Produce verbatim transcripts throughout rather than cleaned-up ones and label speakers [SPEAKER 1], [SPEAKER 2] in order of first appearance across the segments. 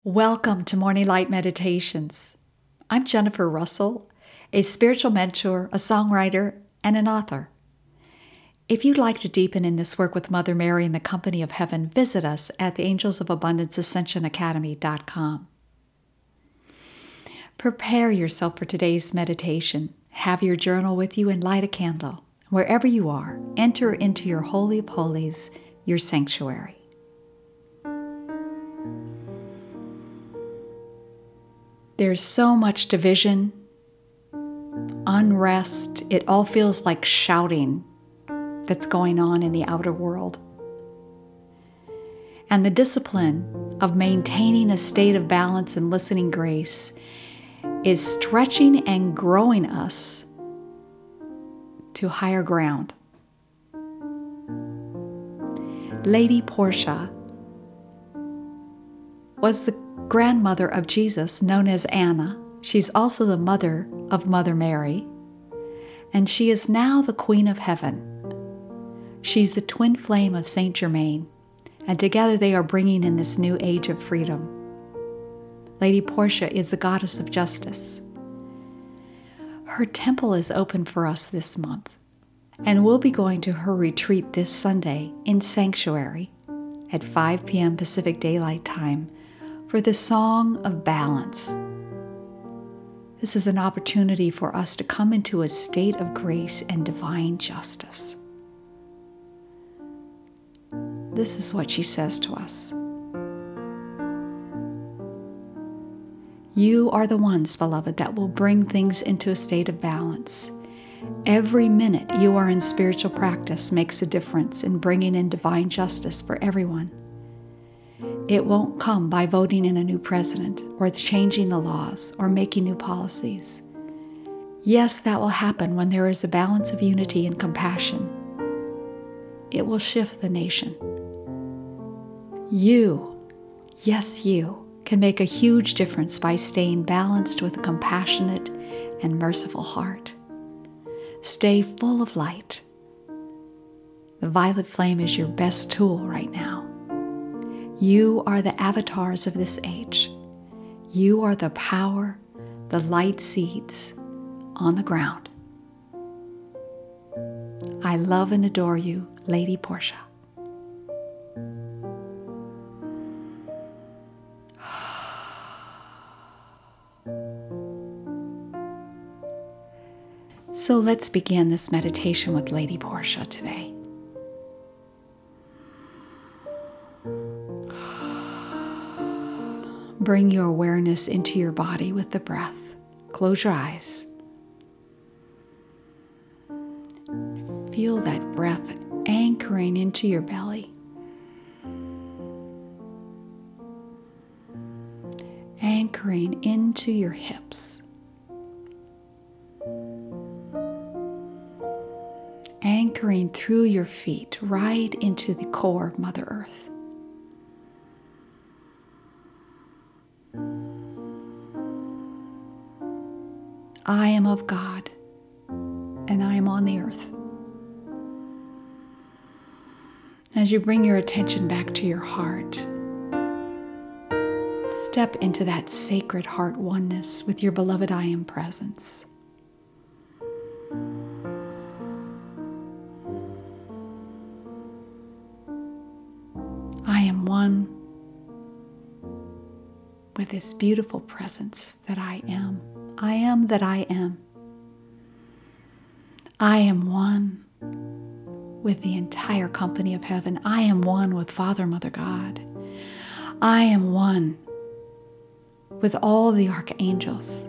[SPEAKER 1] Welcome to Morning Light Meditations. I'm Jennifer Russell, a spiritual mentor, a songwriter, and an author. If you'd like to deepen in this work with Mother Mary in the company of heaven, visit us at the Angels of Abundance Ascension Academy dot com. Prepare yourself for today's meditation. Have your journal with you and light a candle. Wherever you are, enter into your Holy of Holies, your sanctuary. There's so much division, unrest. It all feels like shouting that's going on in the outer world. And the discipline of maintaining a state of balance and listening grace is stretching and growing us to higher ground. Lady Portia was the grandmother of Jesus, known as Anna. She's also the mother of Mother Mary, and she is now the Queen of Heaven. She's the twin flame of Saint Germain, and together they are bringing in this new age of freedom. Lady Portia is the goddess of justice. Her temple is open for us this month, and we'll be going to her retreat this Sunday in Sanctuary at five p.m. Pacific Daylight Time for the Song of Balance. This is an opportunity for us to come into a state of grace and divine justice. This is what she says to us. You are the ones, beloved, that will bring things into a state of balance. Every minute you are in spiritual practice makes a difference in bringing in divine justice for everyone. It won't come by voting in a new president or changing the laws or making new policies. Yes, that will happen when there is a balance of unity and compassion. It will shift the nation. You, yes, you, can make a huge difference by staying balanced with a compassionate and merciful heart. Stay full of light. The violet flame is your best tool right now. You are the avatars of this age. You are the power, the light seeds on the ground. I love and adore you, Lady Portia. So let's begin this meditation with Lady Portia today. Bring your awareness into your body with the breath. Close your eyes. Feel that breath anchoring into your belly. Anchoring into your hips. Anchoring through your feet right into the core of Mother Earth. I am of God, and I am on the earth. As you bring your attention back to your heart, step into that sacred heart oneness with your beloved I Am presence. I am one with this beautiful presence that I am. I am that I am. I am one with the entire company of heaven. I am one with Father, Mother, God. I am one with all the archangels.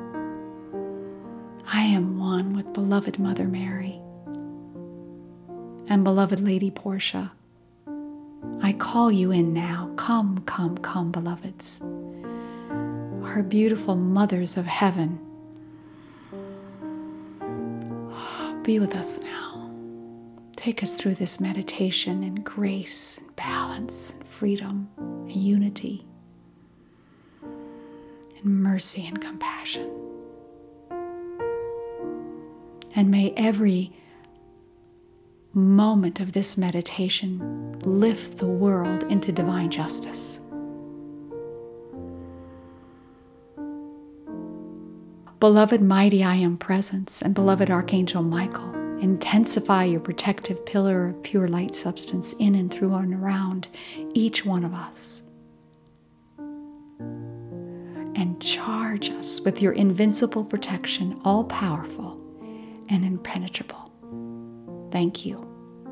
[SPEAKER 1] I am one with beloved Mother Mary and beloved Lady Portia. I call you in now. Come, come, come, beloveds. Our beautiful mothers of heaven. Be with us now. Take us through this meditation in grace and balance and freedom and unity and mercy and compassion. And may every moment of this meditation lift the world into divine justice. Beloved mighty I Am Presence and beloved Archangel Michael, intensify your protective pillar of pure light substance in and through and around each one of us. And charge us with your invincible protection, all powerful and impenetrable. Thank you.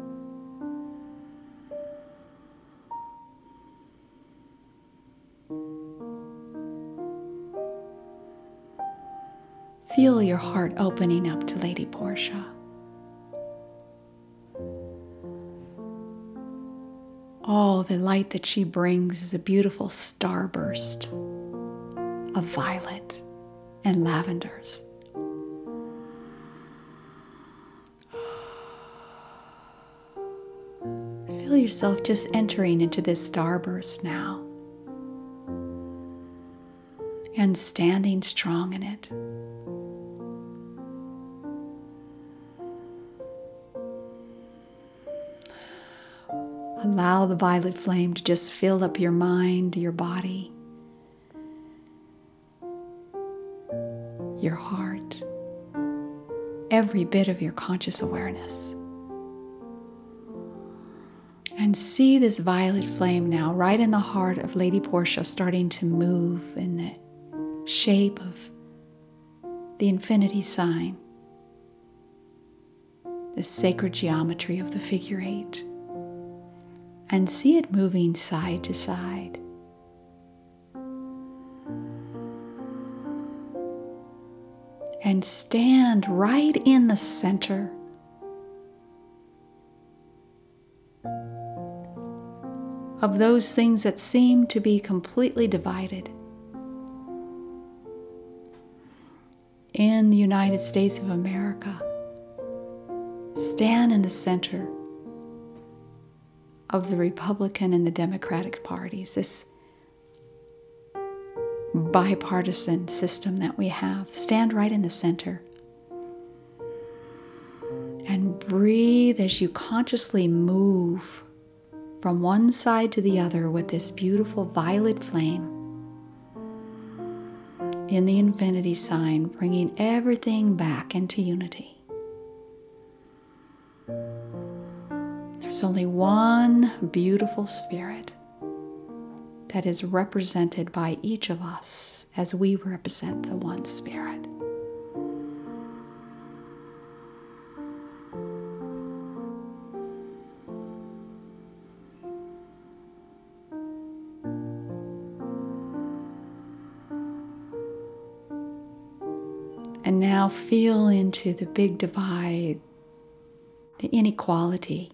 [SPEAKER 1] Feel your heart opening up to Lady Portia. Oh, the light that she brings is a beautiful starburst of violet and lavenders. Feel yourself just entering into this starburst now and standing strong in it. Allow the violet flame to just fill up your mind, your body, your heart, every bit of your conscious awareness. And see this violet flame now right in the heart of Lady Portia starting to move in the shape of the infinity sign, the sacred geometry of the figure eight. And see it moving side to side. And stand right in the center of those things that seem to be completely divided. In the United States of America, stand in the center of the Republican and the Democratic parties, this bipartisan system that we have. Stand right in the center and breathe as you consciously move from one side to the other with this beautiful violet flame in the infinity sign, bringing everything back into unity. There's only one beautiful spirit that is represented by each of us as we represent the one spirit. And now feel into the big divide, the inequality.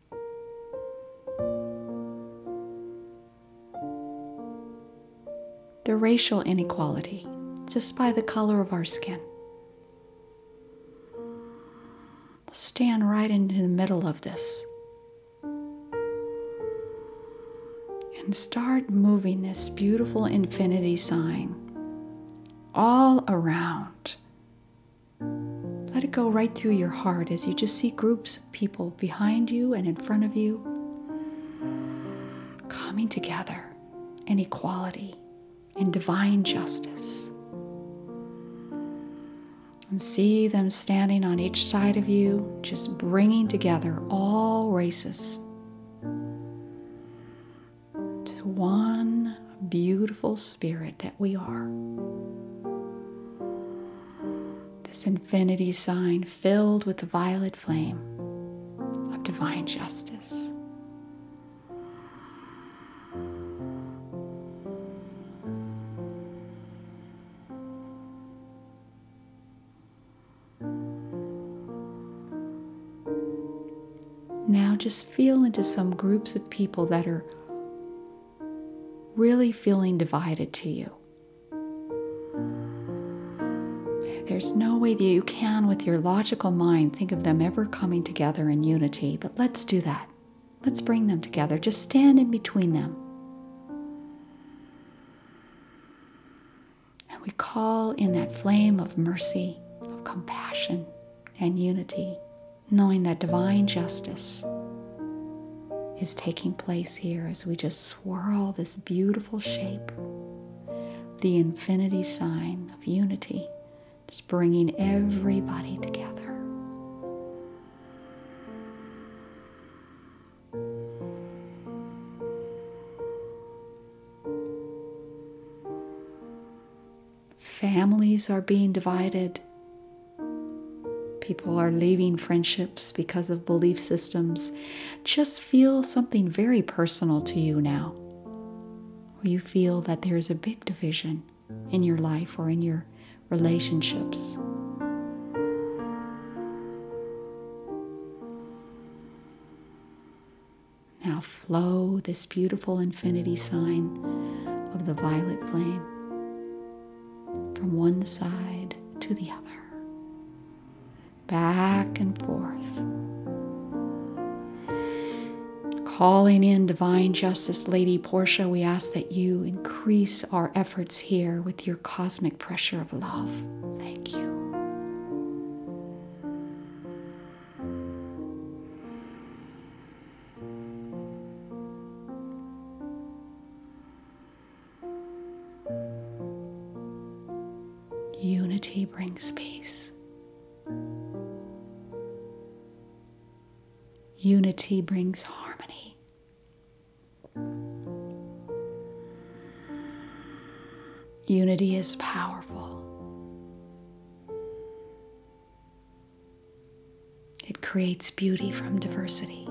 [SPEAKER 1] The racial inequality, just by the color of our skin. Stand right into the middle of this and start moving this beautiful infinity sign all around. Let it go right through your heart as you just see groups of people behind you and in front of you coming together in equality, in divine justice. And see them standing on each side of you, just bringing together all races to one beautiful spirit that we are. This infinity sign filled with the violet flame of divine justice. Now just feel into some groups of people that are really feeling divided to you. There's no way that you can, with your logical mind, think of them ever coming together in unity, but let's do that. Let's bring them together. Just stand in between them. And we call in that flame of mercy, of compassion, and unity, knowing that divine justice is taking place here as we just swirl this beautiful shape, the infinity sign of unity, Just bringing everybody together. Families are being divided. People are leaving friendships because of belief systems. Just feel something very personal to you now, where you feel that there's a big division in your life or in your relationships. Now flow this beautiful infinity sign of the violet flame from one side to the other, back and forth. Calling in divine justice, Lady Portia, we ask that you increase our efforts here with your cosmic pressure of love. Thank you. Unity brings peace. Unity brings harmony. Unity is powerful. It creates beauty from diversity.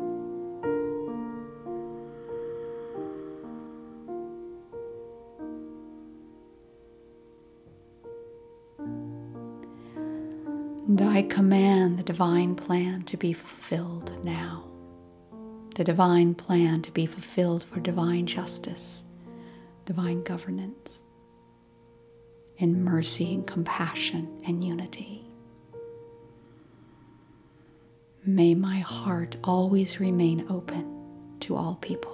[SPEAKER 1] And I command the divine plan to be fulfilled now. The divine plan to be fulfilled for divine justice, divine governance, in mercy and compassion and unity. May my heart always remain open to all people.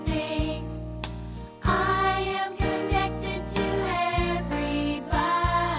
[SPEAKER 2] I am connected to everything. I am connected to everybody.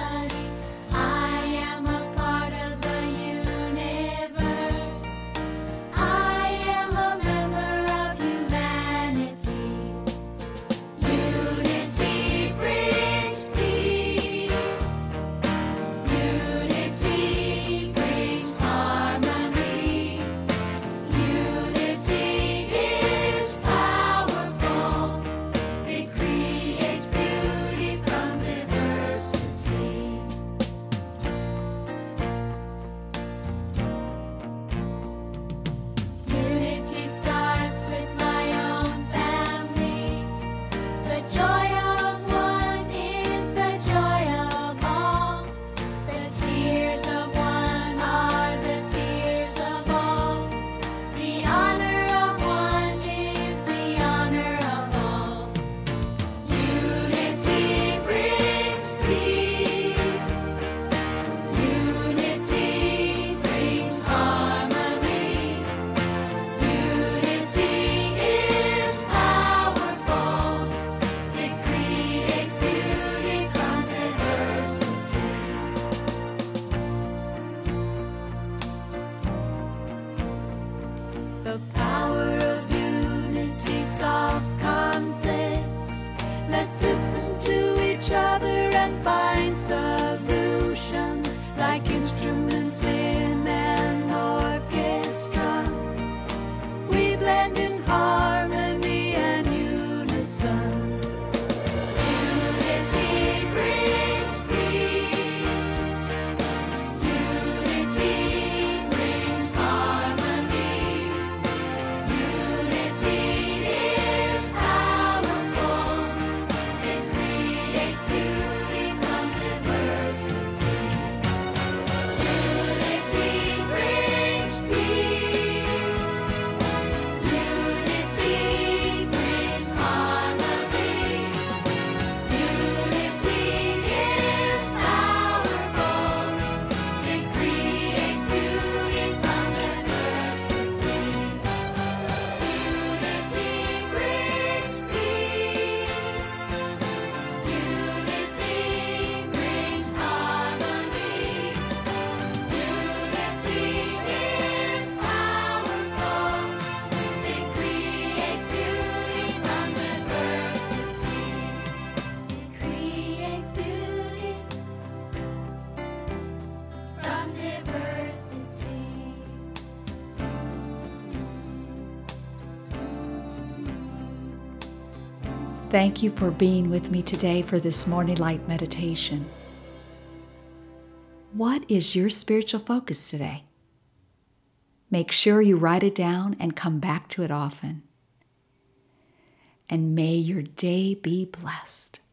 [SPEAKER 1] Thank you for being with me today for this morning light meditation. What is your spiritual focus today? Make sure you write it down and come back to it often. And may your day be blessed.